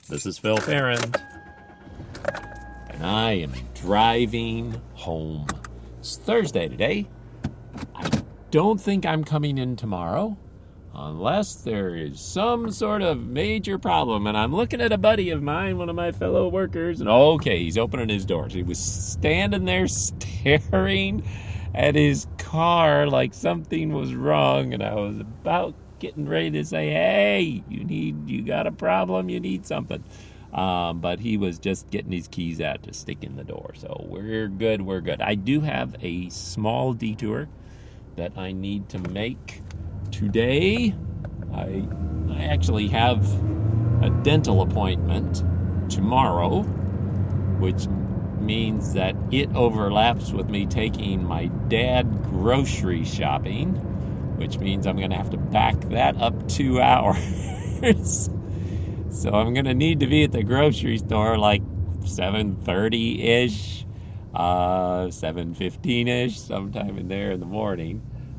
This is Phil Farron, and I am driving home. It's Thursday today. I don't think I'm coming in tomorrow unless there is some sort of major problem. And I'm looking at a buddy of mine, one of my fellow workers, and okay, he's opening his doors. He was standing there staring at his car like something was wrong, and I was about getting ready to say, hey, you got a problem, you need something. But he was just getting his keys out to stick in the door. So we're good. I do have a small detour that I need to make today. I actually have a dental appointment tomorrow, which means that it overlaps with me taking my dad grocery shopping, which means I'm going to have to back that up 2 hours. So I'm going to need to be at the grocery store like 7:30-ish, 7:15-ish, sometime in there in the morning,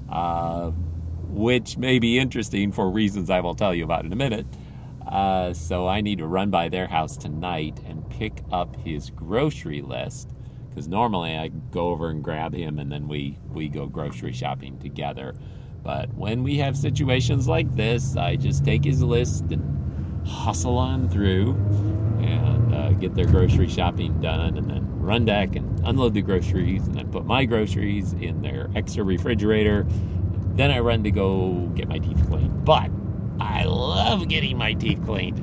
which may be interesting for reasons I will tell you about in a minute. So I need to run by their house tonight and pick up his grocery list, because normally I go over and grab him and then we go grocery shopping together. But when we have situations like this, I just take his list and hustle on through and get their grocery shopping done, and then run back and unload the groceries, and then put my groceries in their extra refrigerator. Then I run to go get my teeth cleaned. But I love getting my teeth cleaned.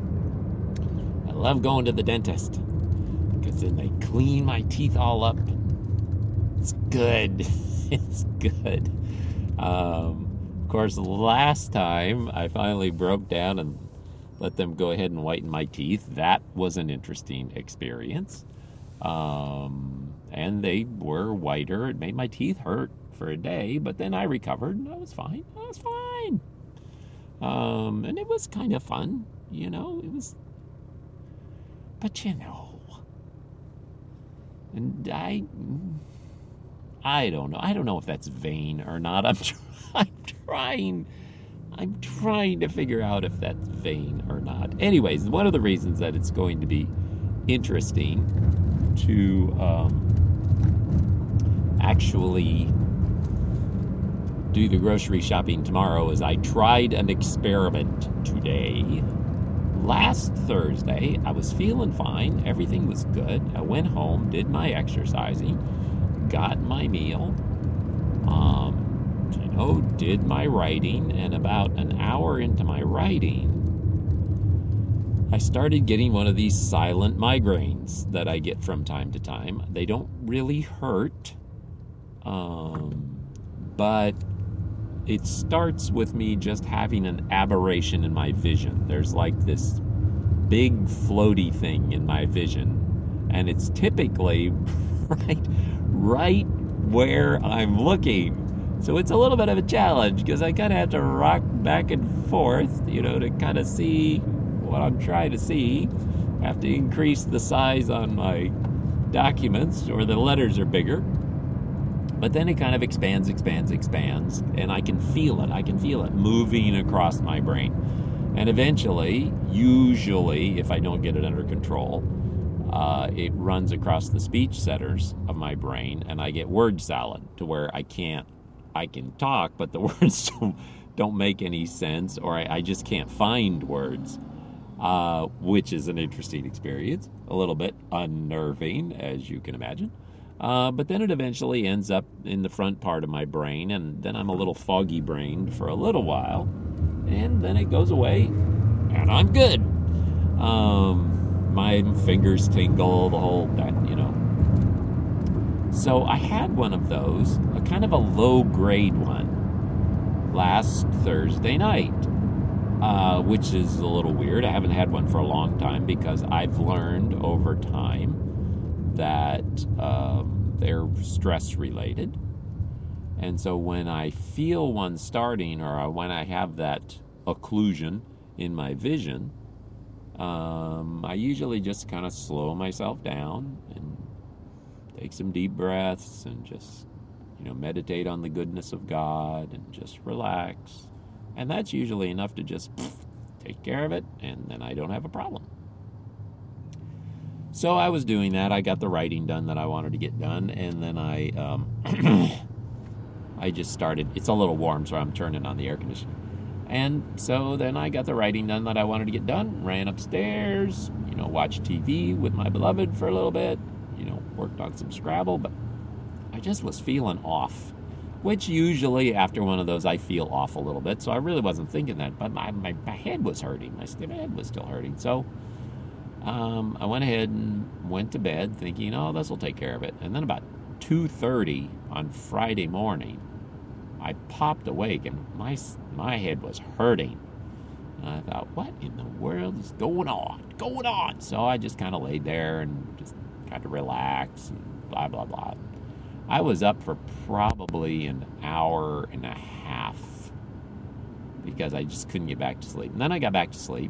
I love going to the dentist, because then they clean my teeth all up. It's good. It's good. Of course, last time I finally broke down and let them go ahead and whiten my teeth. That was an interesting experience. And they were whiter. It made my teeth hurt for a day, but then I recovered. I was fine. And it was kind of fun, it was, but and I don't know. I don't know if that's vain or not. I'm trying to figure out if that's vain or not. Anyways, one of the reasons that it's going to be interesting to actually do the grocery shopping tomorrow is I tried an experiment today. Last Thursday, I was feeling fine. Everything was good. I went home, did my exercising, got my meal, did my writing, and about an hour into my writing, I started getting one of these silent migraines that I get from time to time. They don't really hurt, but it starts with me just having an aberration in my vision. There's like this big floaty thing in my vision, and it's typically right where I'm looking. So it's a little bit of a challenge, because I kind of have to rock back and forth, to kind of see what I'm trying to see. I have to increase the size on my documents, or the letters are bigger. But then it kind of expands, and I can feel it. I can feel it moving across my brain. And eventually, usually, if I don't get it under control, it runs across the speech centers of my brain, and I get word salad, to where I can talk, but the words don't make any sense, or I just can't find words, which is an interesting experience, a little bit unnerving, as you can imagine. But then it eventually ends up in the front part of my brain, and then I'm a little foggy-brained for a little while, and then it goes away, and I'm good. My fingers tingle, the whole that, So I had one of those, a kind of a low-grade one, last Thursday night, which is a little weird. I haven't had one for a long time, because I've learned over time that they're stress-related. And so when I feel one starting, or when I have that occlusion in my vision, I usually just kind of slow myself down and take some deep breaths and just, meditate on the goodness of God and just relax. And that's usually enough to just take care of it, and then I don't have a problem. So I was doing that. I got the writing done that I wanted to get done, and then I I just started. It's a little warm, so I'm turning on the air conditioning. And so then I got the writing done that I wanted to get done, ran upstairs, watched TV with my beloved for a little bit, worked on some Scrabble, but I just was feeling off, which usually after one of those I feel off a little bit, so I really wasn't thinking that, but my head was hurting. My head was still hurting, so I went ahead and went to bed thinking, oh, this will take care of it. And then about 2:30 on Friday morning, I popped awake and my head was hurting. And I thought, what in the world is going on? So I just kind of laid there and just kind of relaxed and blah, blah, blah. I was up for probably an hour and a half because I just couldn't get back to sleep. And then I got back to sleep.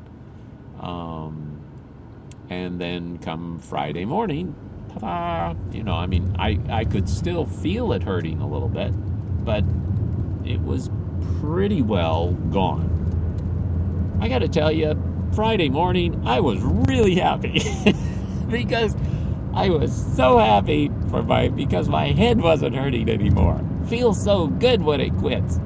And then come Friday morning, ta-da, I could still feel it hurting a little bit, but it was pretty well gone. I got to tell you, Friday morning, I was really happy because I was so happy because my head wasn't hurting anymore. Feels so good when it quits.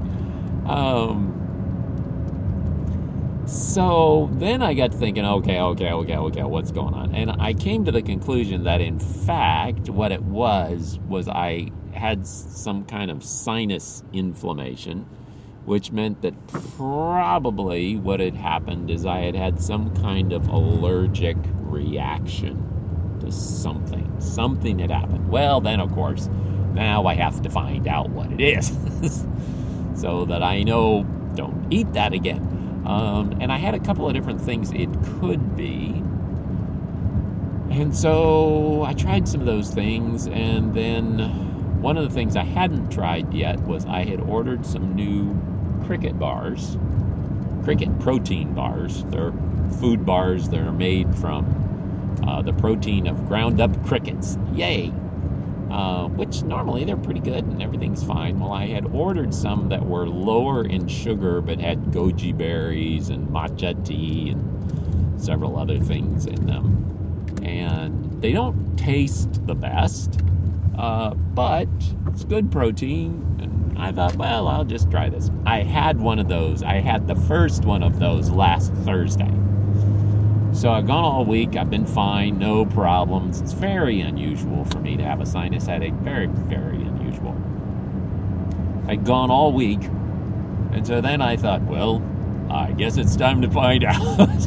So then I got to thinking, okay, what's going on? And I came to the conclusion that, in fact, what it was I had some kind of sinus inflammation, which meant that probably what had happened is I had some kind of allergic reaction to something. Something had happened. Well, then, of course, now I have to find out what it is so that I know don't eat that again. And I had a couple of different things it could be. And so I tried some of those things, and then one of the things I hadn't tried yet was I had ordered some new Cricket protein bars. They're food bars that are made from the protein of ground up crickets. Yay! Which normally they're pretty good and everything's fine. Well, I had ordered some that were lower in sugar but had goji berries and matcha tea and several other things in them. And they don't taste the best, but it's good protein. And I thought, well, I'll just try this. I had one of those. I had the first one of those last Thursday. So I've gone all week. I've been fine, no problems. It's very unusual for me to have a sinus headache. Very, very unusual. I'd gone all week. And so then I thought, well, I guess it's time to find out.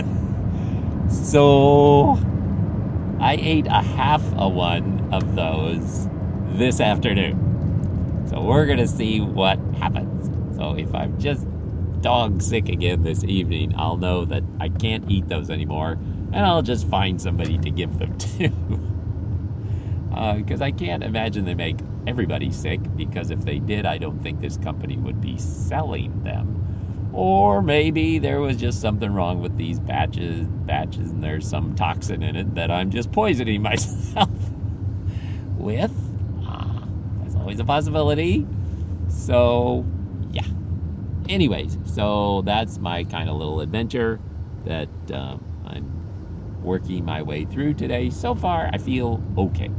So I ate a half a one of those this afternoon. So we're going to see what happens. So if I'm just dog sick again this evening, I'll know that I can't eat those anymore, and I'll just find somebody to give them to. Because I can't imagine they make everybody sick, because if they did, I don't think this company would be selling them. Or maybe there was just something wrong with these batches, and there's some toxin in it that I'm just poisoning myself with. That's always a possibility. So, yeah. Anyways, so that's my kind of little adventure that I'm working my way through today. So far, I feel okay.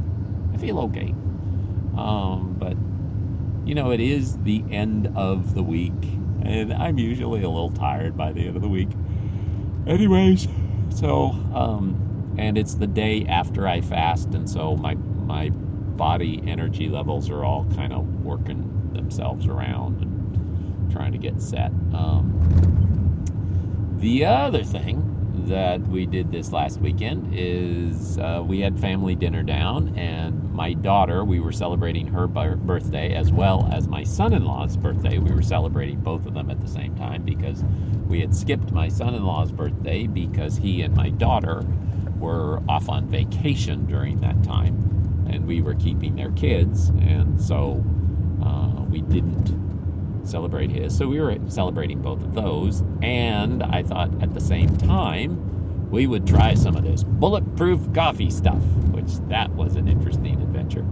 But, it is the end of the week, and I'm usually a little tired by the end of the week. Anyways, so, and it's the day after I fast, and so my body energy levels are all kind of working themselves around and trying to get set. The other thing that we did this last weekend is we had family dinner down, and my daughter, we were celebrating her birthday as well as my son-in-law's birthday. We were celebrating both of them at the same time because we had skipped my son-in-law's birthday because he and my daughter were off on vacation during that time, and we were keeping their kids, and so we didn't celebrate his. So we were celebrating both of those, and I thought at the same time we would try some of this bulletproof coffee stuff, which that was an interesting adventure.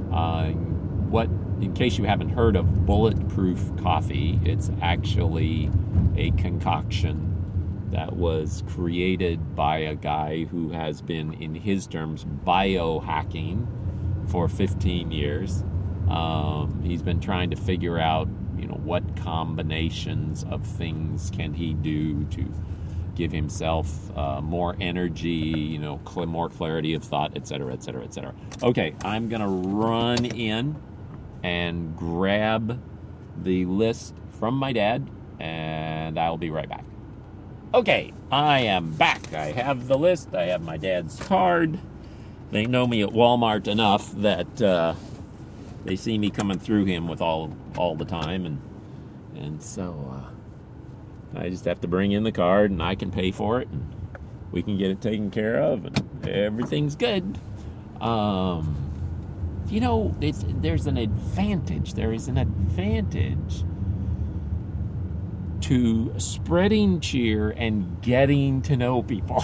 In case you haven't heard of bulletproof coffee, it's actually a concoction that was created by a guy who has been, in his terms, biohacking for 15 years. He's been trying to figure out, what combinations of things can he do to give himself more energy, more clarity of thought, etc., etc., etc. Okay, I'm going to run in and grab the list from my dad, and I'll be right back. Okay, I am back. I have the list. I have my dad's card. They know me at Walmart enough that they see me coming through him with all the time, and so I just have to bring in the card, and I can pay for it, and we can get it taken care of, and everything's good. There's an advantage. There is an advantage to spreading cheer and getting to know people.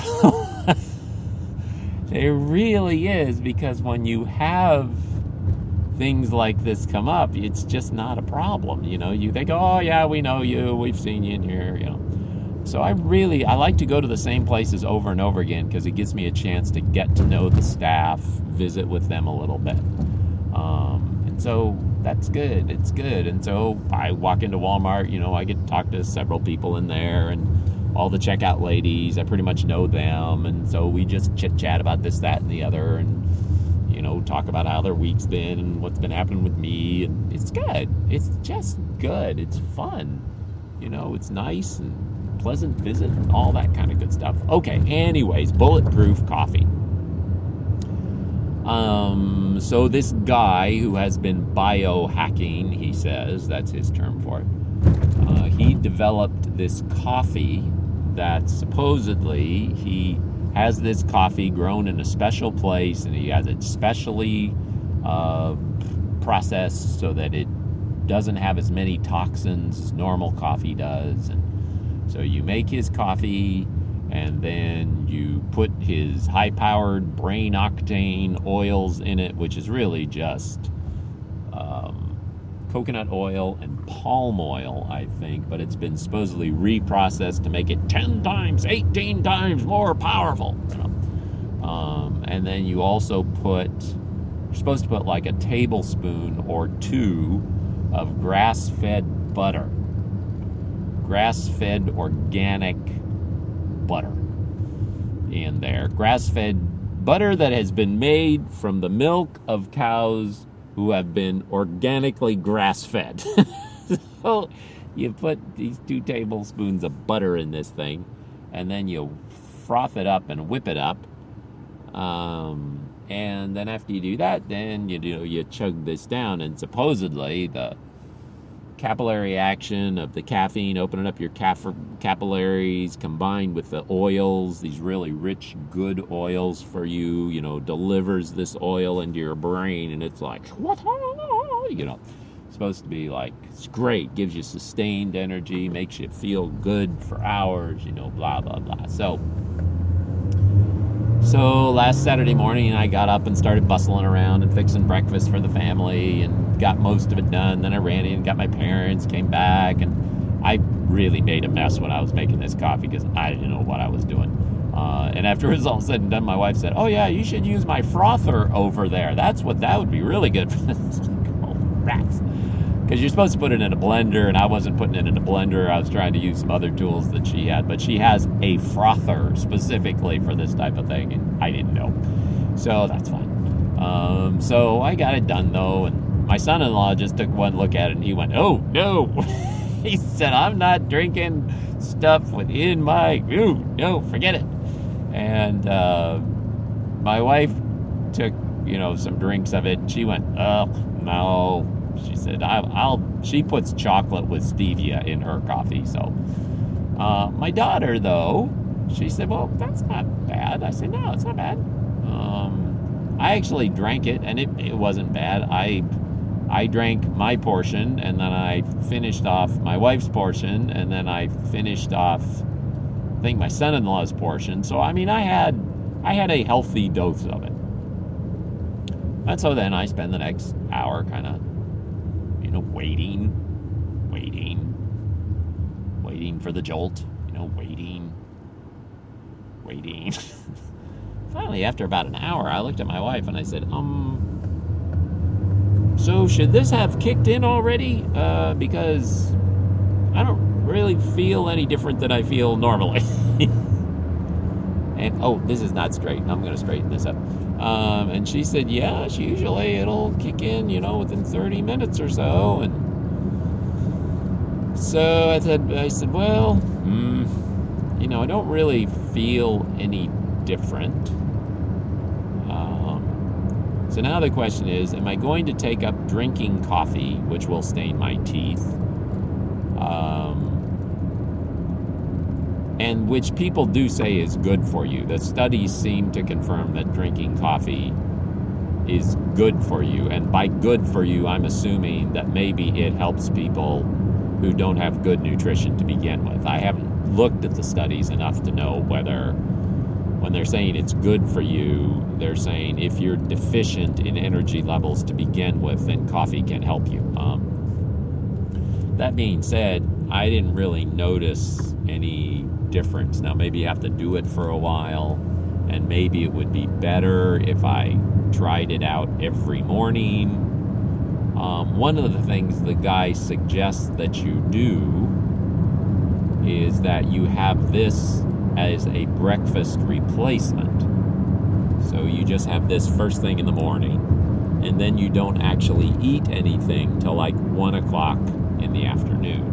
There really is, because when you have things like this come up, it's just not a problem. They go, oh yeah, we know you, we've seen you in here, So I like to go to the same places over and over again, because it gives me a chance to get to know the staff, visit with them a little bit. And so that's good. It's good. And so I walk into Walmart, I get to talk to several people in there, and all the checkout ladies, I pretty much know them. And so we just chit chat about this, that, and the other, and talk about how their week's been and what's been happening with me, and it's good. It's just good. It's fun. It's nice and pleasant visit and all that kind of good stuff. Okay, anyways, bulletproof coffee. So this guy who has been biohacking, he says, that's his term for it, he developed this coffee that supposedly he has this coffee grown in a special place, and he has it specially processed so that it doesn't have as many toxins as normal coffee does. And so you make his coffee, and then you put his high-powered brain octane oils in it, which is really just coconut oil and palm oil, I think, but it's been supposedly reprocessed to make it 10 times, 18 times more powerful. And then you also you're supposed to put like a tablespoon or two of grass-fed butter, grass-fed organic butter in there. Grass-fed butter that has been made from the milk of cows who have been organically grass-fed. So you put these 2 tablespoons of butter in this thing, and then you froth it up and whip it up. And then after you do that, then you chug this down, and supposedly the capillary action of the caffeine opening up your capillaries combined with the oils, these really rich, good oils for you, delivers this oil into your brain, and it's like, supposed to be like, it's great, gives you sustained energy, makes you feel good for hours, blah, blah, blah. So last Saturday morning, I got up and started bustling around and fixing breakfast for the family and got most of it done. Then I ran in and got my parents, came back, and I really made a mess when I was making this coffee because I didn't know what I was doing. And after it was all said and done, my wife said, oh yeah, you should use my frother over there. That would be really good for this. Oh, rats. Because you're supposed to put it in a blender, and I wasn't putting it in a blender. I was trying to use some other tools that she had, but she has a frother specifically for this type of thing, and I didn't know. So that's fine. So I got it done, though, and my son-in-law just took one look at it, and he went, oh, no. He said, I'm not drinking stuff within my... Ooh, no, forget it. And my wife took, some drinks of it, and she went, oh, no. She said, she puts chocolate with stevia in her coffee. So my daughter, though, she said, well, that's not bad. I said, no, it's not bad. I actually drank it, and it wasn't bad. I drank my portion, and then I finished off my wife's portion, and then I finished off, I think, my son-in-law's portion. So, I mean, I had a healthy dose of it. And so then I spend the next hour kind of, waiting for the jolt, waiting, waiting. Finally, after about an hour, I looked at my wife and I said, so should this have kicked in already? Because I don't really feel any different than I feel normally. And, this is not straight. I'm going to straighten this up. And she said, yes, usually it'll kick in, within 30 minutes or so. And so I said, well, I don't really feel any different. So now the question is, am I going to take up drinking coffee, which will stain my teeth? And which people do say is good for you. The studies seem to confirm that drinking coffee is good for you. And by good for you, I'm assuming that maybe it helps people who don't have good nutrition to begin with. I haven't looked at the studies enough to know whether, when they're saying it's good for you, they're saying if you're deficient in energy levels to begin with, then coffee can help you. That being said, I didn't really notice any difference. Now, maybe you have to do it for a while, and maybe it would be better if I tried it out every morning. One of the things the guy suggests that you do is that you have this as a breakfast replacement. So you just have this first thing in the morning, and then you don't actually eat anything till like 1 o'clock in the afternoon.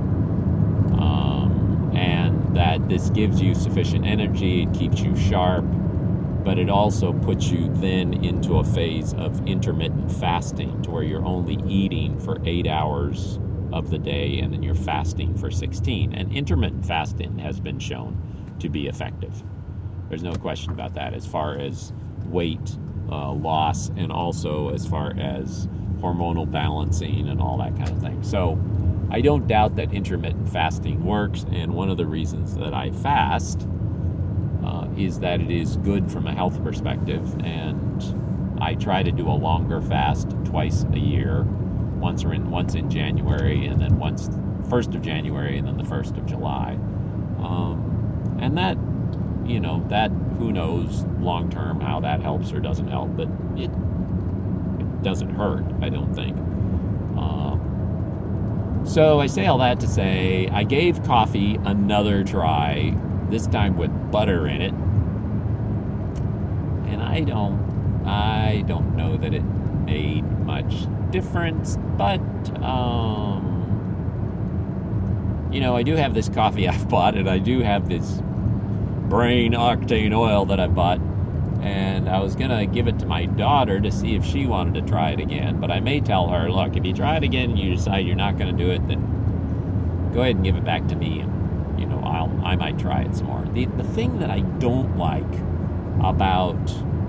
And that this gives you sufficient energy, it keeps you sharp, but it also puts you then into a phase of intermittent fasting to where you're only eating for 8 hours of the day and then you're fasting for 16. And intermittent fasting has been shown to be effective. There's no question about that as far as weight loss and also as far as hormonal balancing and all that kind of thing. So I don't doubt that intermittent fasting works, and one of the reasons that I fast is that it is good from a health perspective, and I try to do a longer fast twice a year, once in January, and then once 1st of January, and then the 1st of July. And that, that who knows long term how that helps or doesn't help, but it doesn't hurt, I don't think. So I say all that to say I gave coffee another try, this time with butter in it. And I don't know that it made much difference, but I do have this coffee I've bought, and I do have this brain octane oil that I've bought, and I was gonna give it to my daughter to see if she wanted to try it again, but I may tell her, look, if you try it again and you decide you're not gonna do it, then go ahead and give it back to me, and I might try it some more. The thing that I don't like about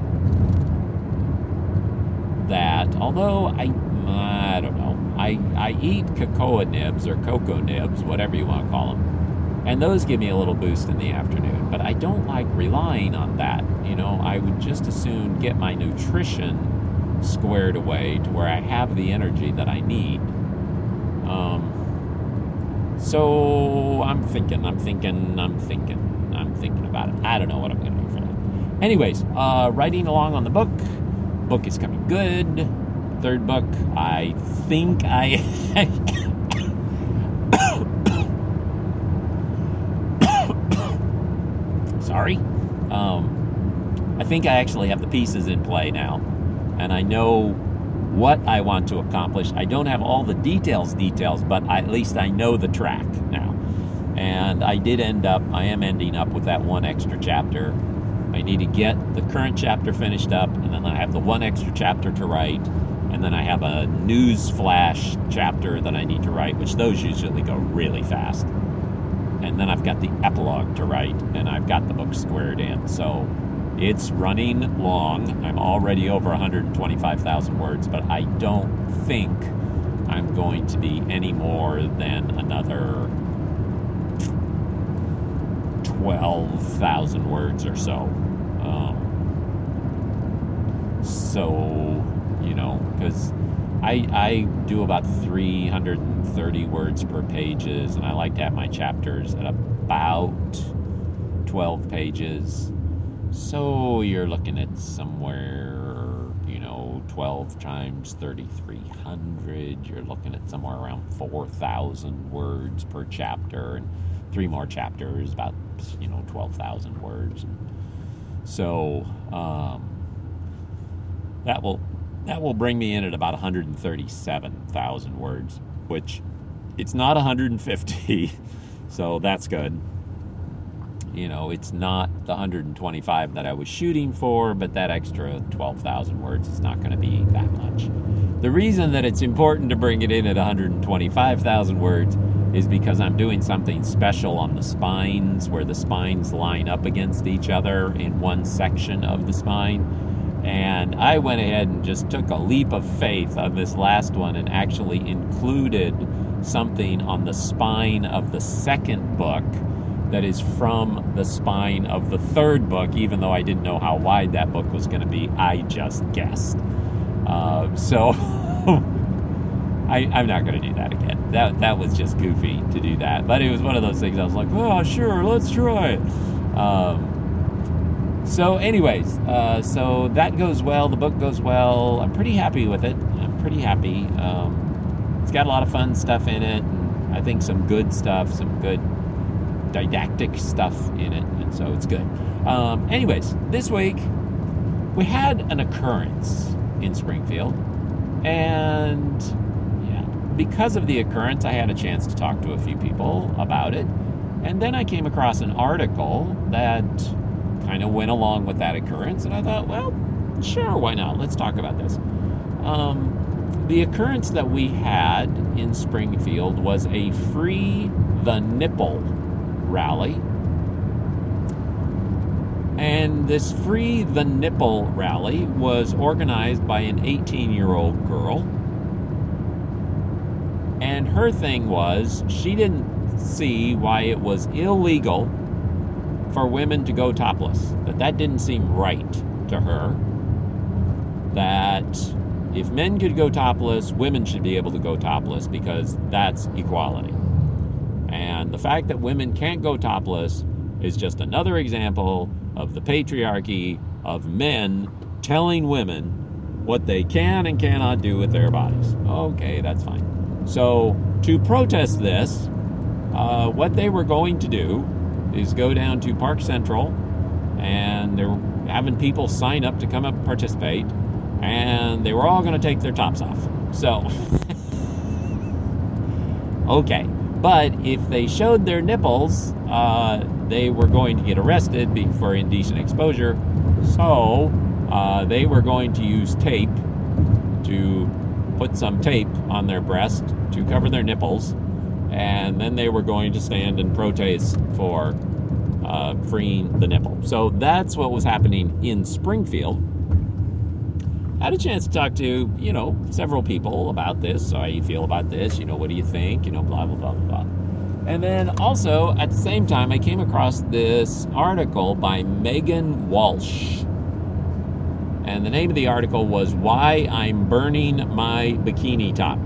that, although I don't know, I eat cocoa nibs or cocoa nibs, whatever you want to call them, and those give me a little boost in the afternoon, but I don't like relying on that. I would just as soon get my nutrition squared away to where I have the energy that I need. So I'm thinking about it. I don't know what I'm going to do for that. Anyways, writing along on the book. Book is coming good. Third book, I think sorry. I think I actually have the pieces in play now, and I know what I want to accomplish. I don't have all the details, but at least I know the track now. And I am ending up with that one extra chapter. I need to get the current chapter finished up, and then I have the one extra chapter to write, and then I have a news flash chapter that I need to write, which those usually go really fast. And then I've got the epilogue to write, and I've got the book squared in. So it's running long. I'm already over 125,000 words, but I don't think I'm going to be any more than another 12,000 words or so. Because I do about 330 words per pages, and I like to have my chapters at about 12 pages. So you're looking at somewhere, 12 times 3,300. You're looking at somewhere around 4,000 words per chapter, and 3 more chapters, about 12,000 words. So that will bring me in at about 137,000 words, which it's not 150, so that's good. It's not the 125 that I was shooting for, but that extra 12,000 words is not going to be that much. The reason that it's important to bring it in at 125,000 words is because I'm doing something special on the spines, where the spines line up against each other in one section of the spine. And I went ahead and just took a leap of faith on this last one and actually included something on the spine of the second book that is from the spine of the third book, even though I didn't know how wide that book was going to be. I just guessed. So I'm not going to do that again. That was just goofy to do that. But it was one of those things I was like, oh, sure, let's try it. So anyways, so that goes well. The book goes well. I'm pretty happy with it. I'm pretty happy. It's got a lot of fun stuff in it. And I think some good stuff, some good didactic stuff in it, and so it's good. Anyways, this week we had an occurrence in Springfield, and because of the occurrence, I had a chance to talk to a few people about it, and then I came across an article that kind of went along with that occurrence, and I thought, well, sure, why not? Let's talk about this. The occurrence that we had in Springfield was a Free the Nipple rally. And this Free the Nipple rally was organized by an 18-year-old girl. And her thing was, she didn't see why it was illegal for women to go topless. That didn't seem right to her. That if men could go topless, women should be able to go topless, because that's equality. And the fact that women can't go topless is just another example of the patriarchy of men telling women what they can and cannot do with their bodies. Okay, that's fine. So to protest this, what they were going to do is go down to Park Central, and they're having people sign up to come up and participate, and they were all going to take their tops off. So, okay. But if they showed their nipples, they were going to get arrested for indecent exposure. So they were going to use tape to put some tape on their breast to cover their nipples. And then they were going to stand and protest for freeing the nipple. So that's what was happening in Springfield. I had a chance to talk to, several people about this. So how you feel about this? What do you think? Blah, blah, blah, blah. And then also, at the same time, I came across this article by Megan Walsh. And the name of the article was Why I'm Burning My Bikini Top.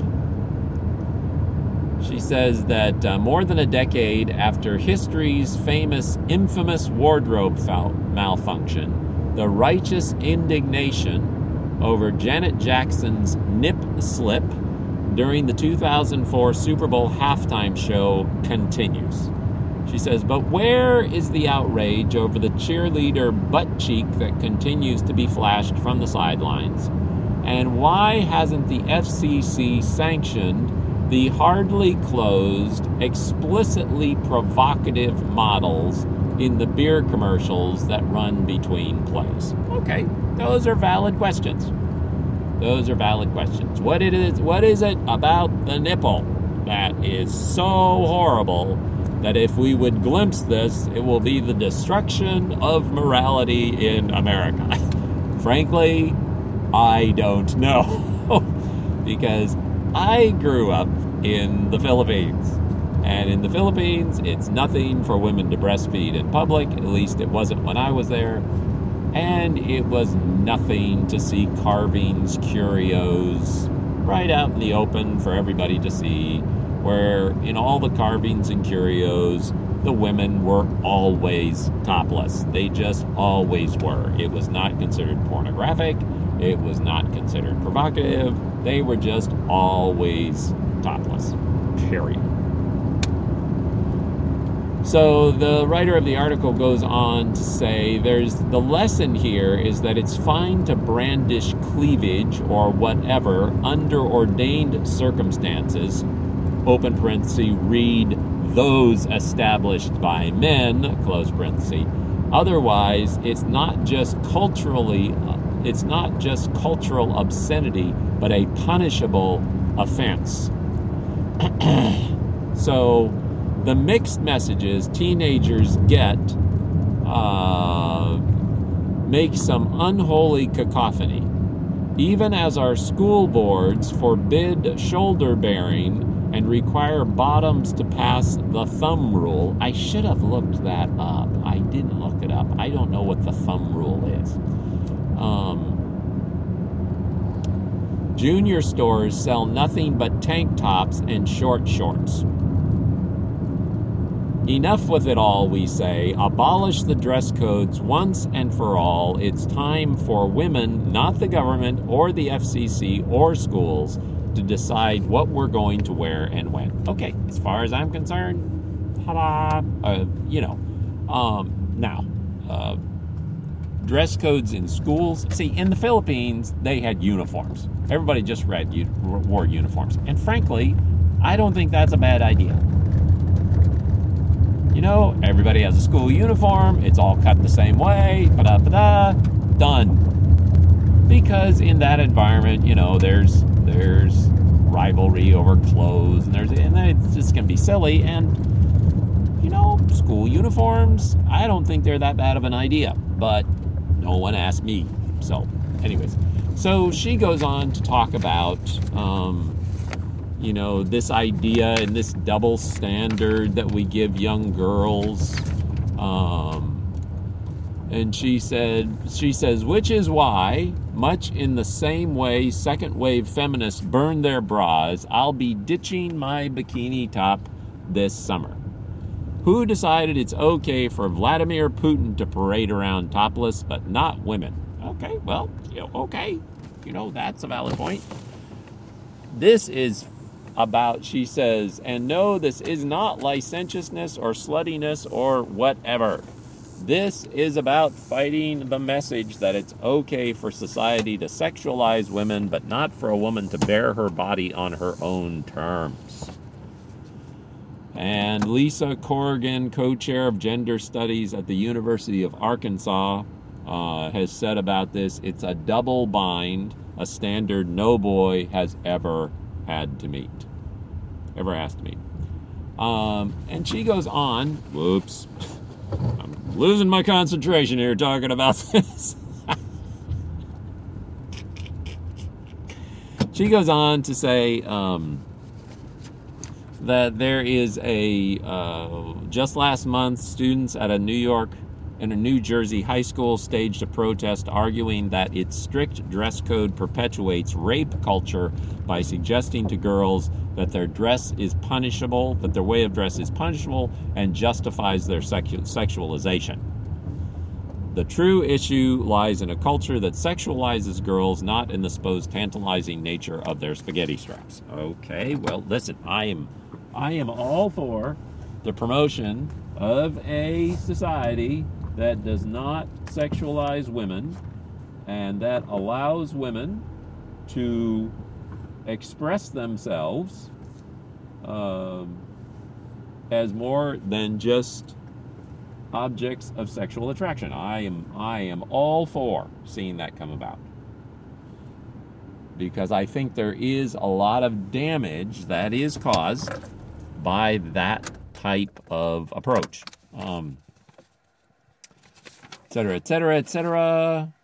She says that more than a decade after history's infamous wardrobe malfunction, the righteous indignation over Janet Jackson's nip slip during the 2004 Super Bowl halftime show continues. She says, but where is the outrage over the cheerleader butt cheek that continues to be flashed from the sidelines? And why hasn't the FCC sanctioned the hardly closed, explicitly provocative models in the beer commercials that run between plays? Okay, those are valid questions. Those are valid questions. What is it about the nipple that is so horrible that if we would glimpse this, it will be the destruction of morality in America? Frankly, I don't know. Because I grew up in the Philippines. And in the Philippines, it's nothing for women to breastfeed in public. At least it wasn't when I was there. And it was nothing to see carvings, curios, right out in the open for everybody to see, where in all the carvings and curios, the women were always topless. They just always were. It was not considered pornographic. It was not considered provocative. They were just always topless. Period. So the writer of the article goes on to say the lesson here is that it's fine to brandish cleavage or whatever under ordained circumstances, open parenthesis, read those established by men, close parenthesis. Otherwise, it's not just cultural obscenity, but a punishable offense. So the mixed messages teenagers get make some unholy cacophony. Even as our school boards forbid shoulder bearing and require bottoms to pass the thumb rule. I should have looked that up. I didn't look it up. I don't know what the thumb rule is. Junior stores sell nothing but tank tops and short shorts. Enough with it all, we say. Abolish the dress codes once and for all. It's time for women, not the government or the FCC or schools, to decide what we're going to wear and when. Okay, as far as I'm concerned, dress codes in schools. See, in the Philippines, they had uniforms. Everybody just wore uniforms. And frankly, I don't think that's a bad idea. You know, everybody has a school uniform. It's all cut the same way. Done. Because in that environment, you know, there's rivalry over clothes, and it's just going to be silly. And, you know, school uniforms, I don't think they're that bad of an idea. But no one asked me. So, anyways. So she goes on to talk about, this idea and this double standard that we give young girls. And she says, which is why, much in the same way second wave feminists burn their bras, I'll be ditching my bikini top this summer. Who decided it's okay for Vladimir Putin to parade around topless, but not women? Okay, well, okay. That's a valid point. This is about, she says, and no, this is not licentiousness or sluttiness or whatever. This is about fighting the message that it's okay for society to sexualize women, but not for a woman to bear her body on her own terms. And Lisa Corrigan, co-chair of gender studies at the University of Arkansas, has said about this, it's a double bind, a standard no boy has ever asked to meet. And she goes on, whoops, I'm losing my concentration here talking about this. She goes on to say that there is just last month, students at a New Jersey high school staged a protest arguing that its strict dress code perpetuates rape culture by suggesting to girls that their dress is punishable, that their way of dress is punishable and justifies their sexualization. The true issue lies in a culture that sexualizes girls, not in the supposed tantalizing nature of their spaghetti straps. Okay, well, listen, I am all for the promotion of a society that does not sexualize women and that allows women to express themselves as more than just objects of sexual attraction. I am all for seeing that come about, because I think there is a lot of damage that is caused by that type of approach, et cetera, et cetera, et cetera.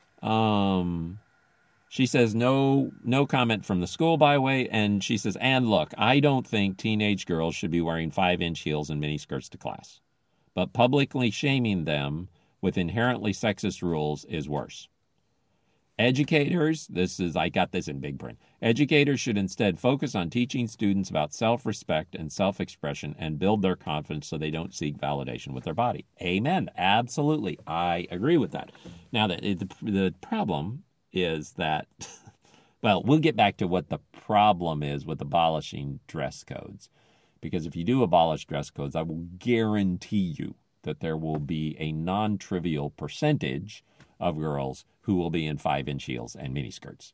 She says no comment from the school, by the way, and she says, and look, I don't think teenage girls should be wearing 5-inch heels and miniskirts to class, but publicly shaming them with inherently sexist rules is worse. Educators, I got this in big print. Educators should instead focus on teaching students about self-respect and self-expression and build their confidence so they don't seek validation with their body. Amen. Absolutely. I agree with that. Now, the problem is that, well, we'll get back to what the problem is with abolishing dress codes. Because if you do abolish dress codes, I will guarantee you that there will be a non-trivial percentage of girls who will be in 5-inch heels and miniskirts.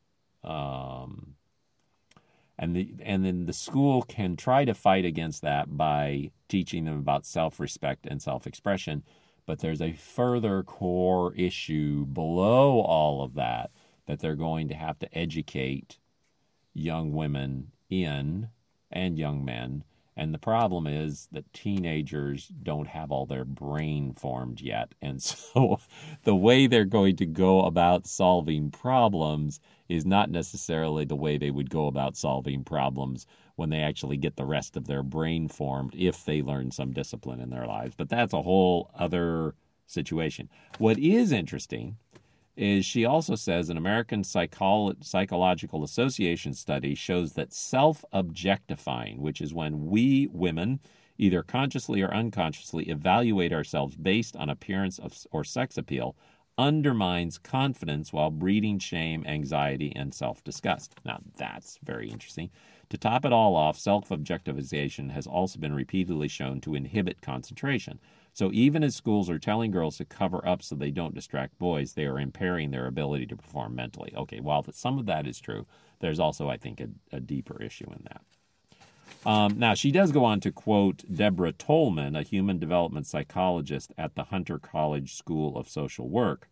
And then the school can try to fight against that by teaching them about self-respect and self-expression. But there's a further core issue below all of that they're going to have to educate young women in, and young men. And the problem is that teenagers don't have all their brain formed yet. And so the way they're going to go about solving problems is not necessarily the way they would go about solving problems when they actually get the rest of their brain formed, if they learn some discipline in their lives. But that's a whole other situation. What is interesting is she also says an American Psychological Association study shows that self-objectifying, which is when we women either consciously or unconsciously evaluate ourselves based on appearance or sex appeal, undermines confidence while breeding shame, anxiety, and self-disgust. Now, that's very interesting. To top it all off, self-objectification has also been repeatedly shown to inhibit concentration. So even as schools are telling girls to cover up so they don't distract boys, they are impairing their ability to perform mentally. Okay, while some of that is true, there's also, I think, a deeper issue in that. Now, she does go on to quote Deborah Tolman, a human development psychologist at the Hunter College School of Social Work.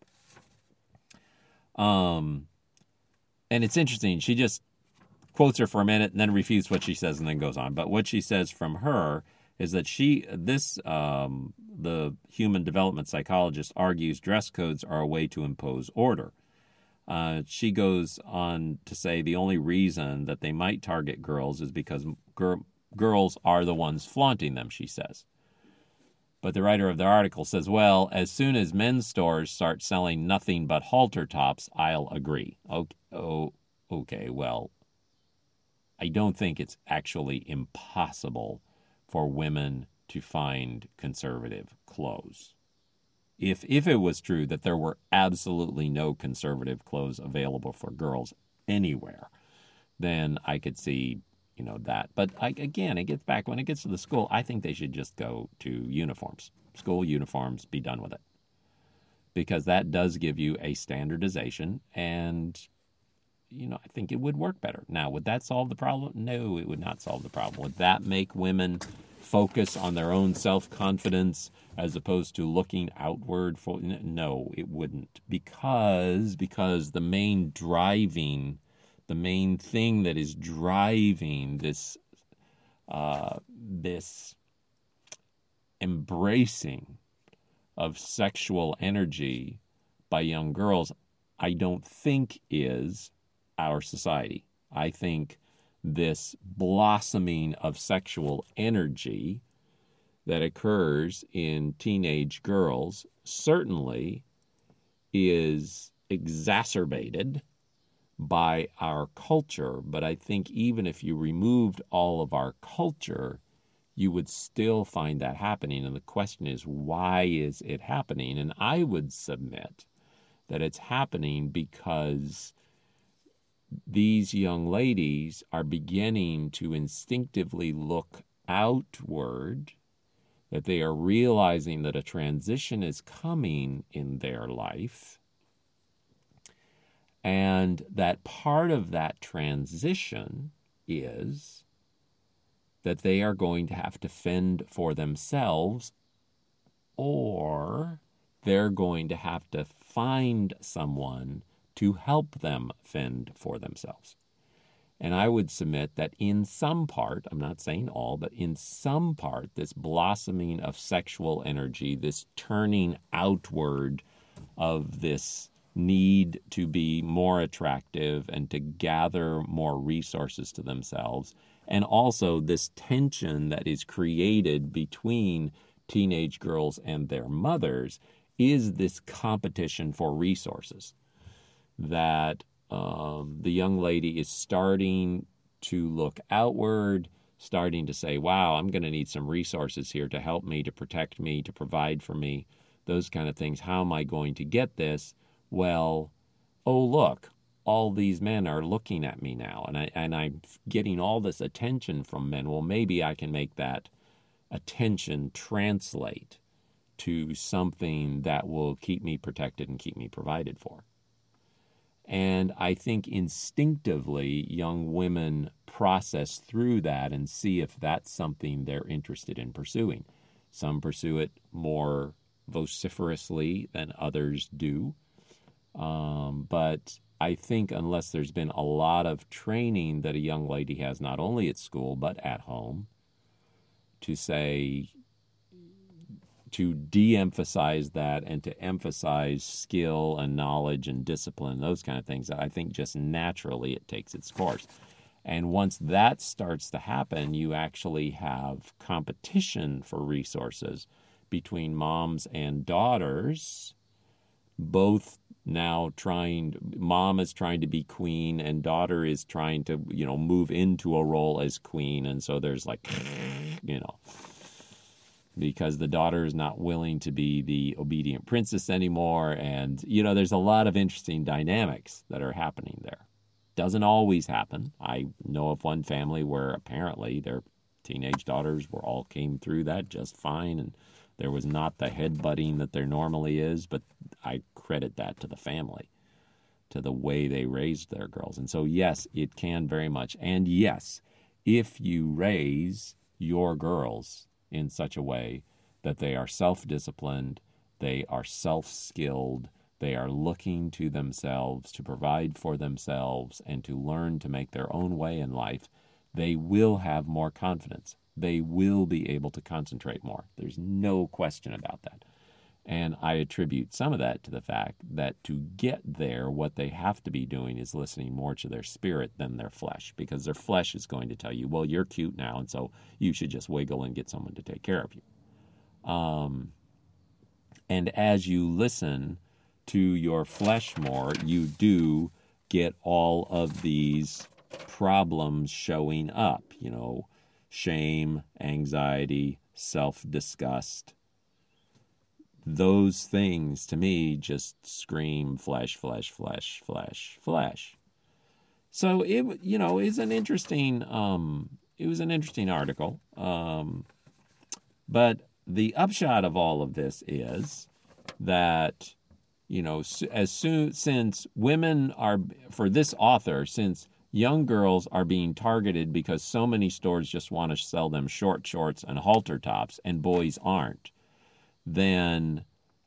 And it's interesting. She just quotes her for a minute and then refutes what she says and then goes on. But what she says from her is that the human development psychologist argues dress codes are a way to impose order. She goes on to say the only reason that they might target girls is because girls are the ones flaunting them, she says. But the writer of the article says, well, as soon as men's stores start selling nothing but halter tops, I'll agree. Okay, well, I don't think it's actually impossible for women to find conservative clothes. If it was true that there were absolutely no conservative clothes available for girls anywhere, then I could see, that. But again, it gets back, when it gets to the school, I think they should just go to uniforms. School uniforms, be done with it. Because that does give you a standardization, and I think it would work better. Now, would that solve the problem? No, it would not solve the problem. Would that make women focus on their own self-confidence as opposed to looking outward? No, it wouldn't. Because the main thing that is driving this embracing of sexual energy by young girls, I don't think is our society. I think this blossoming of sexual energy that occurs in teenage girls certainly is exacerbated by our culture. But I think even if you removed all of our culture, you would still find that happening. And the question is, why is it happening? And I would submit that it's happening because these young ladies are beginning to instinctively look outward, that they are realizing that a transition is coming in their life, and that part of that transition is that they are going to have to fend for themselves, or they're going to have to find someone to help them fend for themselves. And I would submit that in some part, I'm not saying all, but in some part, this blossoming of sexual energy, this turning outward of this need to be more attractive and to gather more resources to themselves, and also this tension that is created between teenage girls and their mothers, is this competition for resources. that the young lady is starting to look outward, starting to say, wow, I'm going to need some resources here to help me, to protect me, to provide for me, those kind of things. How am I going to get this? Well, oh, look, all these men are looking at me now, and I'm getting all this attention from men. Well, maybe I can make that attention translate to something that will keep me protected and keep me provided for. And I think instinctively young women process through that and see if that's something they're interested in pursuing. Some pursue it more vociferously than others do. But I think unless there's been a lot of training that a young lady has, not only at school but at home, to say, to de-emphasize that and to emphasize skill and knowledge and discipline, those kind of things, I think just naturally it takes its course. And once that starts to happen, you actually have competition for resources between moms and daughters, both now mom is trying to be queen and daughter is trying to, move into a role as queen. And so there's like, because the daughter is not willing to be the obedient princess anymore. And, there's a lot of interesting dynamics that are happening there. Doesn't always happen. I know of one family where apparently their teenage daughters all came through that just fine, and there was not the headbutting that there normally is, but I credit that to the family, to the way they raised their girls. And so, yes, it can very much. And yes, if you raise your girls in such a way that they are self-disciplined, they are self-skilled, they are looking to themselves to provide for themselves and to learn to make their own way in life, they will have more confidence. They will be able to concentrate more. There's no question about that. And I attribute some of that to the fact that to get there, what they have to be doing is listening more to their spirit than their flesh, because their flesh is going to tell you, well, you're cute now, and so you should just wiggle and get someone to take care of you. And as you listen to your flesh more, you do get all of these problems showing up, shame, anxiety, self-disgust. Those things to me just scream flesh, flesh, flesh, flesh, flesh. So it's an interesting, it was an interesting article. But the upshot of all of this is that, since women are, for this author, since young girls are being targeted because so many stores just want to sell them short shorts and halter tops and boys aren't, then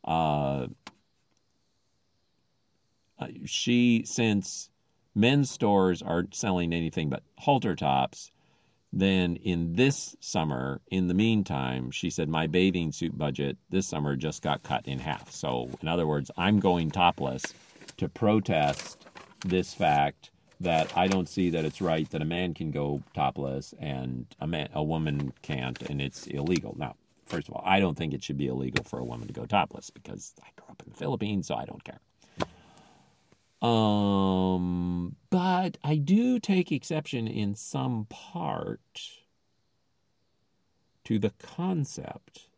since men's stores are selling anything but halter tops, then in this summer, in the meantime, she said, my bathing suit budget this summer just got cut in half. So, in other words, I'm going topless to protest this fact that I don't see that it's right that a man can go topless and a woman can't, and it's illegal. Now, first of all, I don't think it should be illegal for a woman to go topless because I grew up in the Philippines, so I don't care. But I do take exception in some part to the concept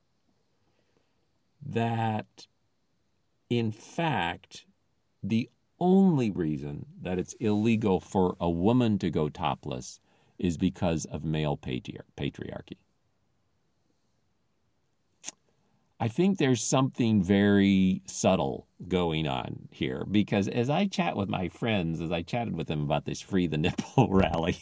that, in fact, the only reason that it's illegal for a woman to go topless is because of male patriarchy. I think there's something very subtle going on here, because as I chat with my friends, as I chatted with them about this Free the Nipple rally,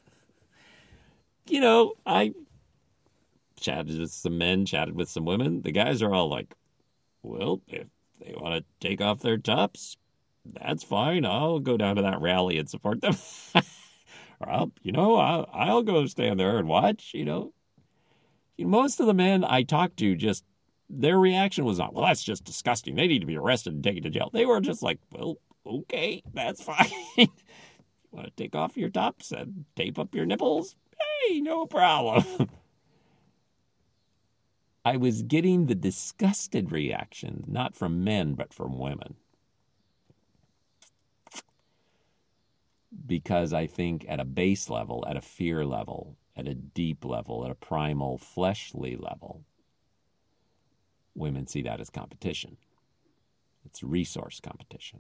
I chatted with some men, chatted with some women. The guys are all like, well, if they want to take off their tops, that's fine. I'll go down to that rally and support them. Or I'll go stand there and watch, Most of the men I talked to just, their reaction was not, well, that's just disgusting. They need to be arrested and taken to jail. They were just like, well, okay, that's fine. You want to take off your tops and tape up your nipples? Hey, no problem. I was getting the disgusted reaction, not from men, but from women. because I think at a base level, at a fear level, at a deep level, at a primal fleshly level, women see that as competition. It's resource competition.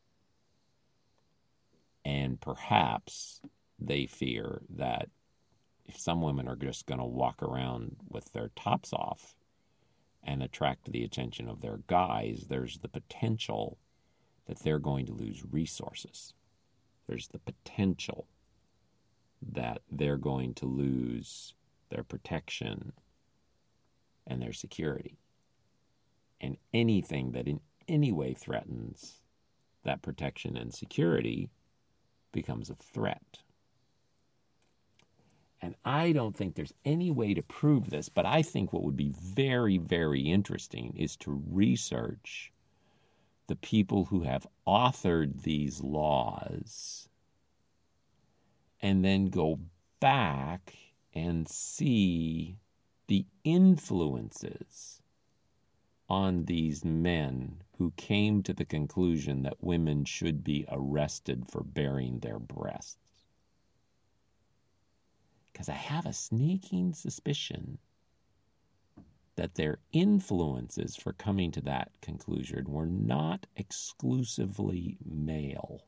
And perhaps they fear that if some women are just going to walk around with their tops off and attract the attention of their guys, there's the potential that they're going to lose resources. There's the potential that they're going to lose their protection and their security. And anything that in any way threatens that protection and security becomes a threat. And I don't think there's any way to prove this, but I think what would be very, very interesting is to research the people who have authored these laws and then go back and see the influences on these men who came to the conclusion that women should be arrested for bearing their breasts. Because I have a sneaking suspicion that their influences for coming to that conclusion were not exclusively male.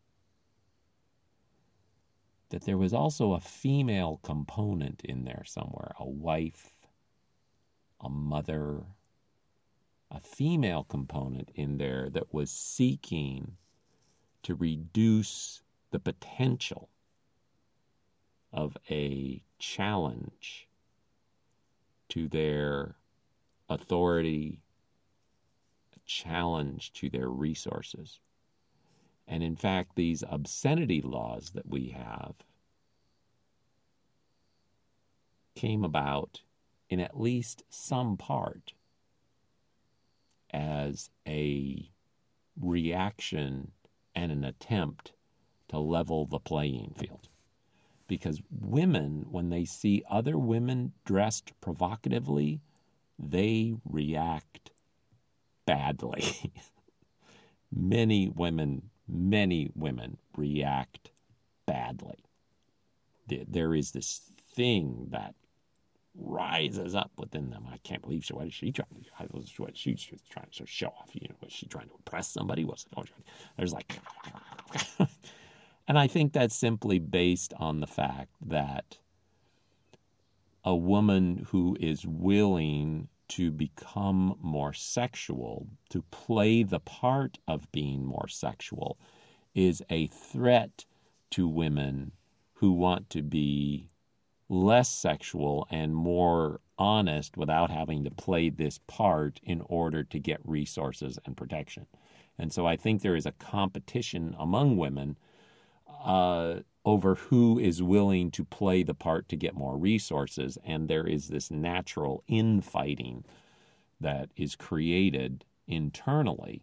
That there was also a female component in there somewhere, a wife, a mother, a female component in there that was seeking to reduce the potential of a challenge to their authority, a challenge to their resources. And in fact, these obscenity laws that we have came about in at least some part as a reaction and an attempt to level the playing field. Because women, when they see other women dressed provocatively, they react badly. Many women react badly. There is this thing that rises up within them. I can't believe what is she trying to do? What she's trying to show off. Was she trying to impress somebody? There's like... And I think that's simply based on the fact that a woman who is willing to become more sexual, to play the part of being more sexual, is a threat to women who want to be less sexual and more honest without having to play this part in order to get resources and protection. And so I think there is a competition among women over who is willing to play the part to get more resources, and there is this natural infighting that is created internally.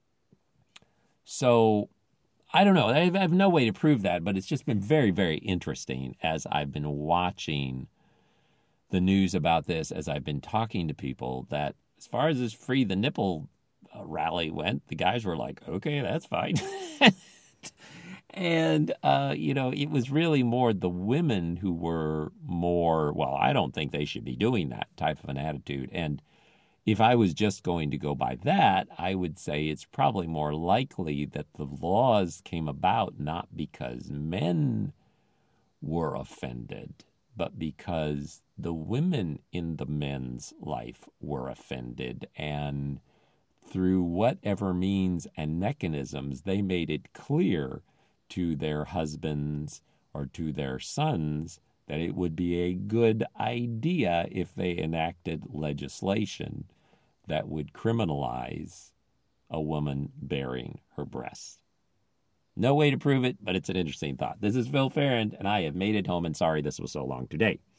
So I don't know. I have no way to prove that, but it's just been very, very interesting as I've been watching the news about this, as I've been talking to people, that as far as this Free the Nipple rally went, the guys were like, okay, that's fine. And, it was really more the women who were more, well, I don't think they should be doing that type of an attitude. And if I was just going to go by that, I would say it's probably more likely that the laws came about not because men were offended, but because the women in the men's life were offended. And through whatever means and mechanisms, they made it clear to their husbands or to their sons that it would be a good idea if they enacted legislation that would criminalize a woman bearing her breasts. No way to prove it, but it's an interesting thought. This is Phil Farrand, and I have made it home, and sorry this was so long today.